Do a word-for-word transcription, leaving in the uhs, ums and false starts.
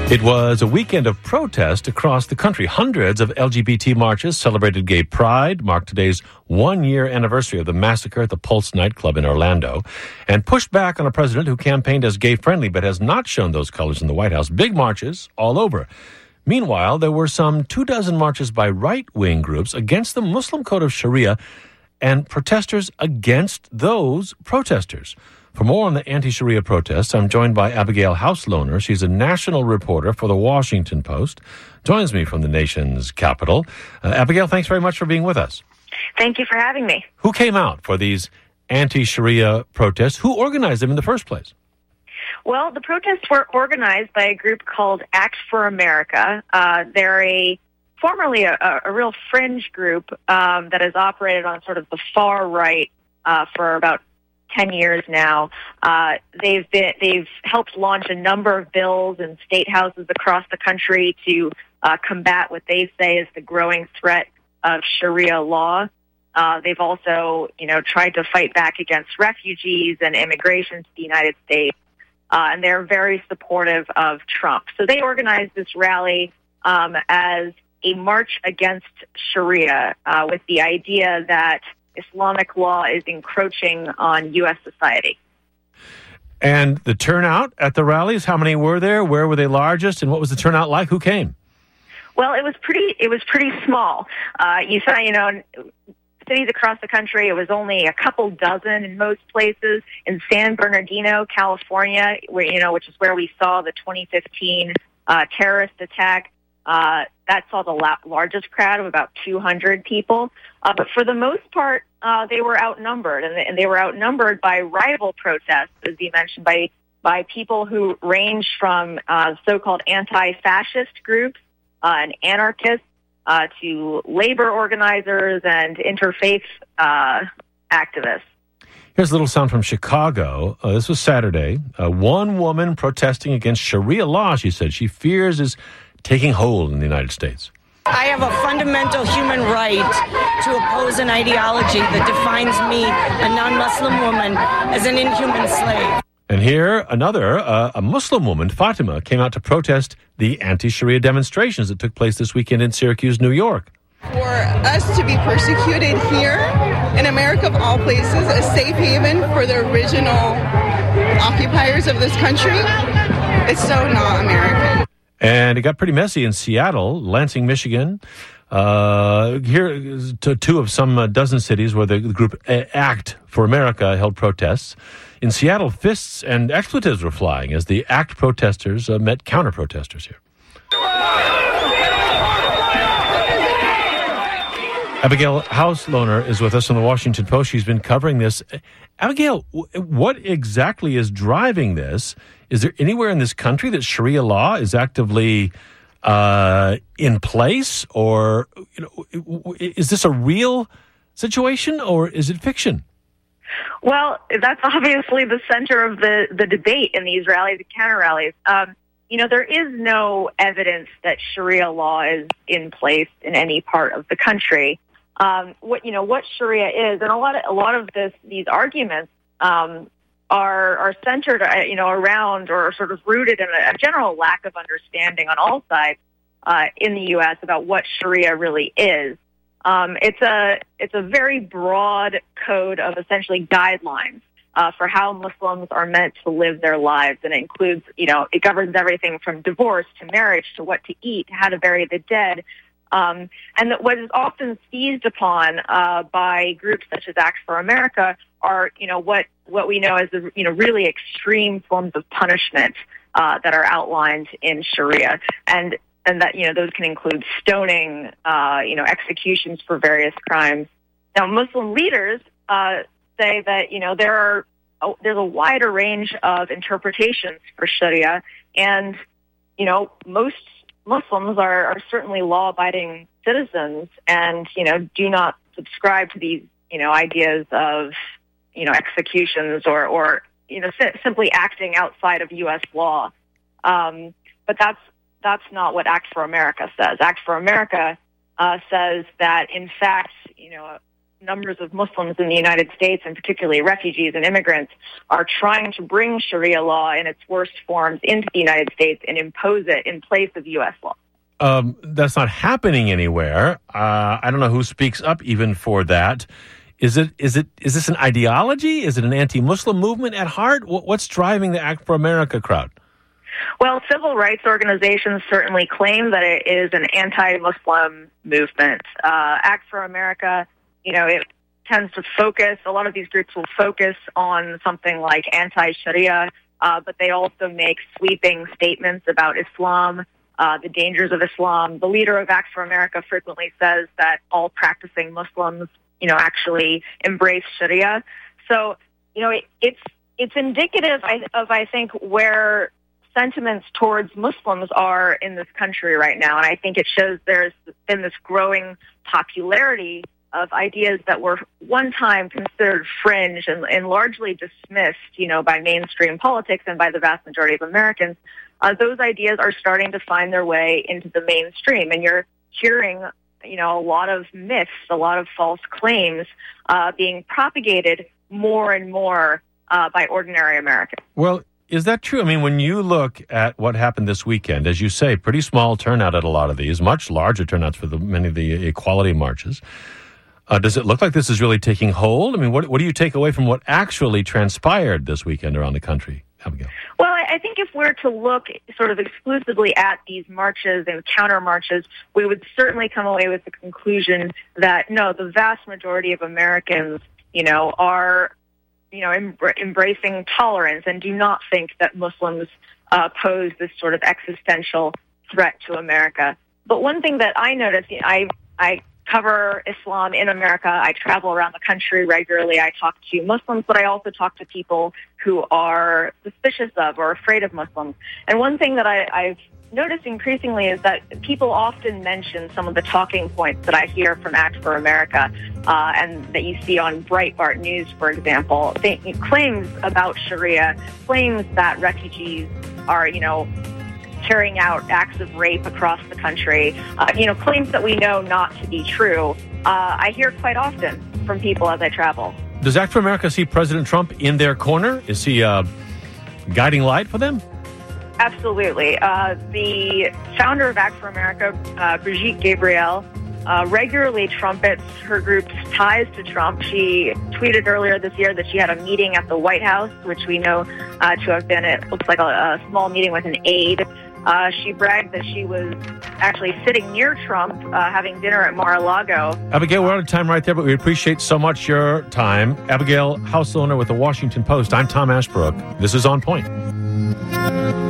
It was a weekend of protest across the country. Hundreds of L G B T marches celebrated gay pride, marked today's one-year anniversary of the massacre at the Pulse nightclub in Orlando, and pushed back on a president who campaigned as gay-friendly but has not shown those colors in the White House. Big marches all over. Meanwhile, there were some two dozen marches by right-wing groups against the Muslim code of Sharia and protesters against those protesters. For more on the anti-Sharia protests, I'm joined by Abigail House-Lohner. She's a national reporter for The Washington Post. Joins me from the nation's capital. Uh, Abigail, thanks very much for being with us. Thank you for having me. Who came out for these anti-Sharia protests? Who organized them in the first place? Well, the protests were organized by a group called Act for America. Uh, they're a formerly a, a real fringe group um, that has operated on sort of the far right uh, for about ten years now. Uh, they've been, they've helped launch a number of bills in state houses across the country to uh, combat what they say is the growing threat of Sharia law. Uh, they've also, you know, tried to fight back against refugees and immigration to the United States, uh, and they're very supportive of Trump. So they organized this rally um, as a march against Sharia, uh, with the idea that Islamic law is encroaching on U S society. And the turnout at the rallies, how many were there? Where were they largest? And what was the turnout like? Who came? Well, it was pretty, it was pretty small. Uh, you saw, you know, cities across the country, it was only a couple dozen in most places. In San Bernardino, California, where, you know, which is where we saw the twenty fifteen uh, terrorist attack, Uh, that saw the la- largest crowd of about two hundred people. Uh, but for the most part, uh, they were outnumbered, and they, and they were outnumbered by rival protests, as you mentioned, by by people who range from uh, so-called anti-fascist groups uh, and anarchists uh, to labor organizers and interfaith uh, activists. Here's a little sound from Chicago. Uh, this was Saturday. Uh, one woman protesting against Sharia law, she said, she fears is taking hold in the United States. I have a fundamental human right to oppose an ideology that defines me, a non-Muslim woman, as an inhuman slave. And here, another, uh, a Muslim woman, Fatima, came out to protest the anti-Sharia demonstrations that took place this weekend in Syracuse, New York. For us to be persecuted here, in America of all places, a safe haven for the original occupiers of this country, it's so not American. And it got pretty messy in Seattle, Lansing, Michigan. Uh, here, to two of some uh, dozen cities where the group Act for America held protests. In Seattle, fists and expletives were flying as the Act protesters uh, met counter-protesters here. Abigail House-Lohner is with us from the Washington Post. She's been covering this. Abigail, what exactly is driving this? Is there anywhere in this country that Sharia law is actively uh, in place? Or you know, is this a real situation or is it fiction? Well, that's obviously the center of the, the debate in these rallies and counter-rallies. Um, you know, there is no evidence that Sharia law is in place in any part of the country. Um, what you know, what Sharia is, and a lot of a lot of this these arguments um, are are centered, uh, you know, around or sort of rooted in a, a general lack of understanding on all sides uh, in the U S about what Sharia really is. Um, it's a it's a very broad code of essentially guidelines uh, for how Muslims are meant to live their lives, and it includes, you know, it governs everything from divorce to marriage to what to eat, how to bury the dead. Um, and that what is often seized upon uh, by groups such as Act for America are, you know, what, what we know as the, you know, really extreme forms of punishment uh, that are outlined in Sharia, and and that, you know, those can include stoning, uh, you know, executions for various crimes. Now, Muslim leaders uh, say that, you know, there are oh, there's a wider range of interpretations for Sharia, and you know, most Muslims are, are certainly law-abiding citizens and, you know, do not subscribe to these, you know, ideas of, you know, executions or, or you know, si- simply acting outside of U S law. Um, but that's that's not what Act for America says. Act for America uh, says that, in fact, you know, numbers of Muslims in the United States, and particularly refugees and immigrants, are trying to bring Sharia law in its worst forms into the United States and impose it in place of U S law. Um, that's not happening anywhere. Uh, I don't know who speaks up even for that. Is it? Is it? Is this an ideology? Is it an anti-Muslim movement at heart? What's driving the Act for America crowd? Well, civil rights organizations certainly claim that it is an anti-Muslim movement. Uh, Act for America, you know, it tends to focus, a lot of these groups will focus on something like anti-Sharia, uh, but they also make sweeping statements about Islam, uh, the dangers of Islam. The leader of Act for America frequently says that all practicing Muslims, you know, actually embrace Sharia. So, you know, it, it's it's indicative of, I think, where sentiments towards Muslims are in this country right now. And I think it shows there's been this growing popularity of ideas that were one time considered fringe and, and largely dismissed, you know, by mainstream politics and by the vast majority of Americans. Uh, those ideas are starting to find their way into the mainstream. And you're hearing, you know, a lot of myths, a lot of false claims uh, being propagated more and more uh, by ordinary Americans. Well, is that true? I mean, when you look at what happened this weekend, as you say, pretty small turnout at a lot of these, much larger turnouts for the, many of the equality marches. Uh, does it look like this is really taking hold? I mean, what, what do you take away from what actually transpired this weekend around the country, Abigail? Well, I think if we're to look sort of exclusively at these marches and counter marches, we would certainly come away with the conclusion that, no, the vast majority of Americans, you know, are, you know, em- embracing tolerance and do not think that Muslims uh, pose this sort of existential threat to America. But one thing that I noticed, I I cover Islam in America. I travel around the country regularly. I talk to Muslims, but I also talk to people who are suspicious of or afraid of Muslims. And one thing that I, I've noticed increasingly is that people often mention some of the talking points that I hear from Act for America uh, and that you see on Breitbart News, for example. They, claims about Sharia, claims that refugees are, you know, carrying out acts of rape across the country, uh, you know, claims that we know not to be true. Uh, I hear quite often from people as I travel. Does Act for America see President Trump in their corner? Is he a guiding light for them? Absolutely. Uh, the founder of Act for America, uh, Brigitte Gabriel, uh, regularly trumpets her group's ties to Trump. She tweeted earlier this year that she had a meeting at the White House, which we know uh, to have been, it looks like a, a small meeting with an aide. Uh, she bragged that she was actually sitting near Trump, uh, having dinner at Mar-a-Lago. Abigail, we're out of time right there, but we appreciate so much your time. Abigail Houselander with the Washington Post. I'm Tom Ashbrook. This is On Point.